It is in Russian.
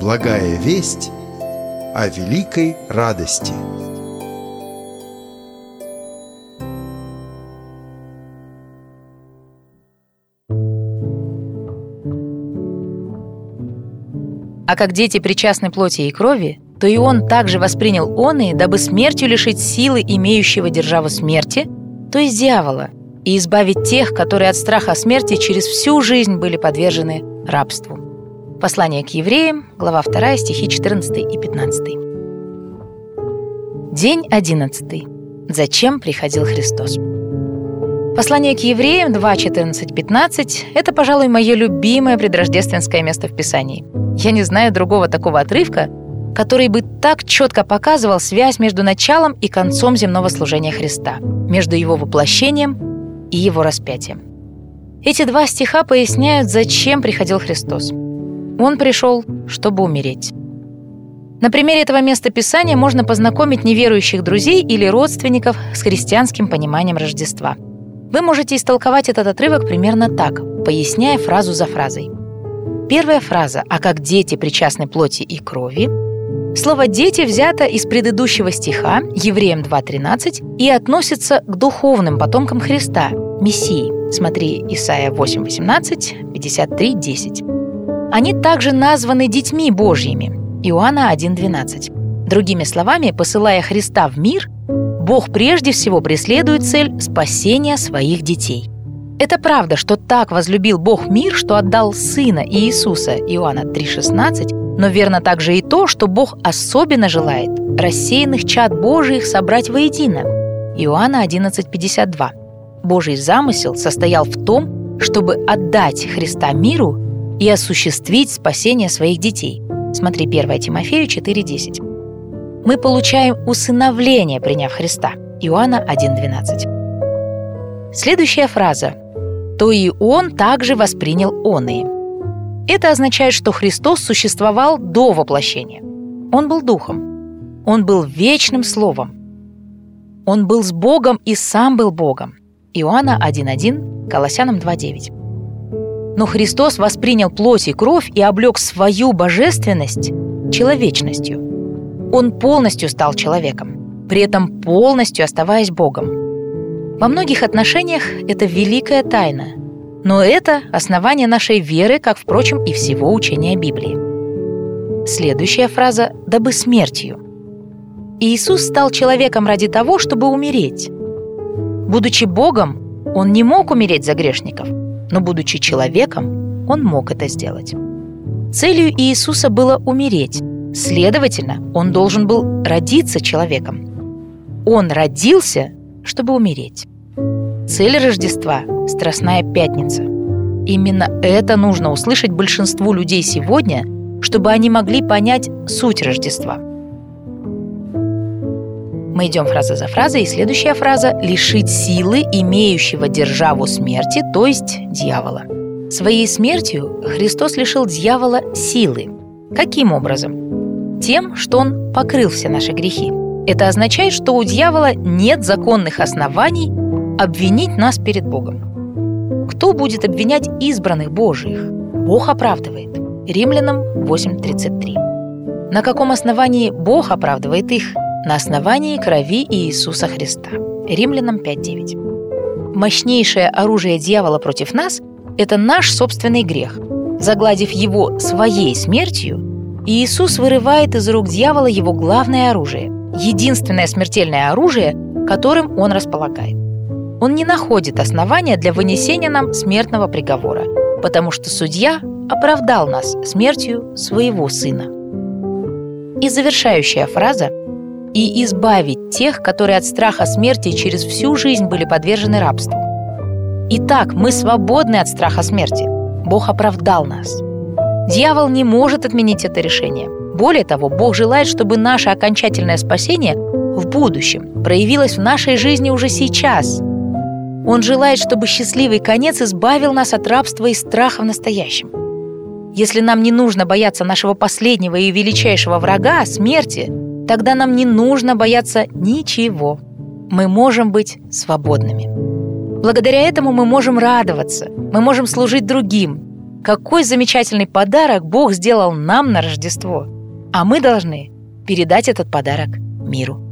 Благая весть о великой радости. А как дети причастны плоти и крови, то и он также воспринял оные, дабы смертью лишить силы имеющего державу смерти, то есть дьявола, и избавить тех, которые от страха смерти через всю жизнь были подвержены рабству. Послание к евреям, глава 2, стихи 14 и 15. День 11. Зачем приходил Христос? Послание к евреям 2, 14, 15 – это, пожалуй, мое любимое предрождественское место в Писании. Я не знаю другого такого отрывка, который бы так четко показывал связь между началом и концом земного служения Христа, между его воплощением и его распятием. Эти два стиха поясняют, зачем приходил Христос. Он пришел, чтобы умереть. На примере этого места Писания можно познакомить неверующих друзей или родственников с христианским пониманием Рождества. Вы можете истолковать этот отрывок примерно так, поясняя фразу за фразой. Первая фраза «А как дети причастны плоти и крови». Слово «дети» взято из предыдущего стиха, Евреям 2.13, и относится к духовным потомкам Христа, Мессии. Смотри, Исайя 8.18, 53.10. Они также названы детьми Божьими, Иоанна 1.12. Другими словами, посылая Христа в мир, Бог прежде всего преследует цель спасения своих детей. Это правда, что так возлюбил Бог мир, что отдал Сына Иисуса, Иоанна 3,16, но верно также и то, что Бог особенно желает рассеянных чад Божиих собрать воедино, Иоанна 11,52. Божий замысел состоял в том, чтобы отдать Христа миру и осуществить спасение своих детей. Смотри 1 Тимофею 4,10. Мы получаем усыновление, приняв Христа, Иоанна 1,12. Следующая фраза «То и он также воспринял оные». Это означает, что Христос существовал до воплощения. Он был Духом. Он был вечным Словом. Он был с Богом и сам был Богом. Иоанна 1,1, Колоссянам 2,9. Но Христос воспринял плоть и кровь и облек свою божественность человечностью. Он полностью стал человеком, при этом полностью оставаясь Богом. Во многих отношениях это великая тайна, но это основание нашей веры, как, впрочем, и всего учения Библии. Следующая фраза «дабы смертью». Иисус стал человеком ради того, чтобы умереть. Будучи Богом, Он не мог умереть за грешников, но, будучи человеком, Он мог это сделать. Целью Иисуса было умереть, следовательно, Он должен был родиться человеком. Он родился, чтобы умереть. Цель Рождества – Страстная Пятница. Именно это нужно услышать большинству людей сегодня, чтобы они могли понять суть Рождества. Мы идем фраза за фразой, и следующая фраза – лишить силы имеющего державу смерти, то есть дьявола. Своей смертью Христос лишил дьявола силы. Каким образом? Тем, что Он покрыл все наши грехи. Это означает, что у дьявола нет законных оснований обвинить нас перед Богом. Кто будет обвинять избранных Божиих? Бог оправдывает. Римлянам 8:33. На каком основании Бог оправдывает их? На основании крови Иисуса Христа. Римлянам 5:9. Мощнейшее оружие дьявола против нас – это наш собственный грех. Загладив его своей смертью, Иисус вырывает из рук дьявола его главное оружие, единственное смертельное оружие, которым он располагает. Он не находит основания для вынесения нам смертного приговора, потому что судья оправдал нас смертью своего Сына. И завершающая фраза «и избавить тех, которые от страха смерти через всю жизнь были подвержены рабству». Итак, мы свободны от страха смерти. Бог оправдал нас. Дьявол не может отменить это решение. Более того, Бог желает, чтобы наше окончательное спасение в будущем проявилось в нашей жизни уже сейчас. Он желает, чтобы счастливый конец избавил нас от рабства и страха в настоящем. Если нам не нужно бояться нашего последнего и величайшего врага, смерти, тогда нам не нужно бояться ничего. Мы можем быть свободными. Благодаря этому мы можем радоваться, мы можем служить другим, какой замечательный подарок Бог сделал нам на Рождество. А мы должны передать этот подарок миру.